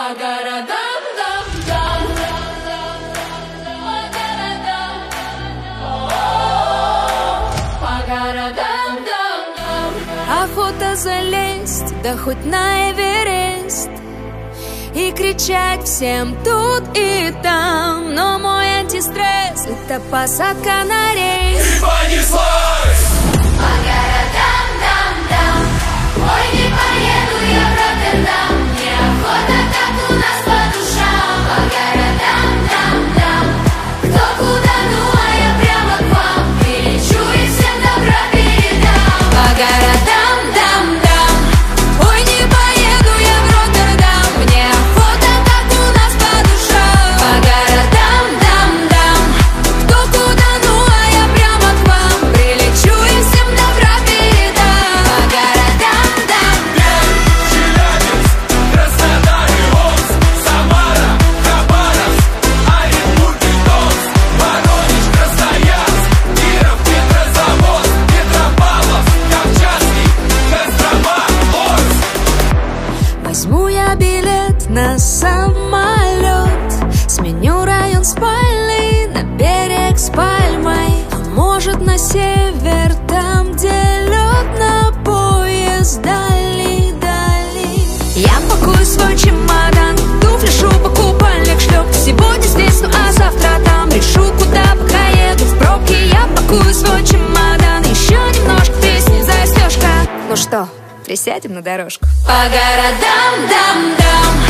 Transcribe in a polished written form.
городам, дам, по городам, дам. Охота залезть, да хоть на Эверест, и кричать всем тут и там. Но мой антистресс — это посадка на рейс. И понеслась! По городам, дам. Ой, не поеду я в Роттердам. Неохота так у нас по душам. По городам, дам. Кто куда, ну а я прямо к вам перелечу и всем добра передам. По городам, дам. Ой, не поеду я в Роттердам. Мне охота так у нас по душам. По городам, дам. Кто куда, ну а я прямо к вам прилечу и всем добра передам. По городам, дам. Челябинск, Краснодар и Омск, Самара, Хабаровск, Оренбург и Томск, Воронеж, Красноярск, Киров, Петрозаводск, Петропавловск, Камчатский, Кострома, Орск. Возьму я билет на самолет, сменю район спальный на берег с пальмой. А может, на север, там, где лед, на поезд дальний. Я пакую свой чемодан, туфли, шуба, купальник, шлепки. Сегодня здесь, ну а завтра там. Решу, куда пока еду в пробке. Я пакую свой чемодан, еще немножко песни, застежка. Ну что, присядем на дорожку? По городам, дам.